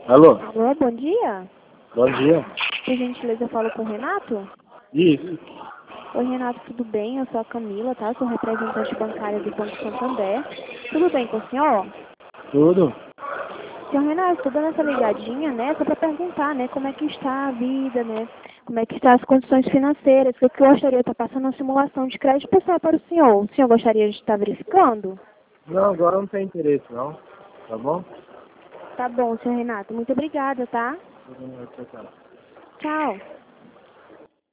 Alô? Alô, bom dia. Bom dia. Por gentileza, eu falo com o Renato? Isso. Oi, Renato, tudo bem? Eu sou a Camila, tá? Sou representante bancária do Banco Santander. Tudo bem com o senhor? Tudo? Senhor Renato, estou dando essa ligadinha, né? Só para perguntar, né? Como é que está a vida, né? Como é que estão as condições financeiras? Que eu gostaria de estar passando uma simulação de crédito pessoal para o senhor. O senhor gostaria de estar verificando? Não, agora não tem interesse, não. Tá bom? Tá bom, senhor Renato. Muito obrigada, tá? Tchau, tchau. Tchau.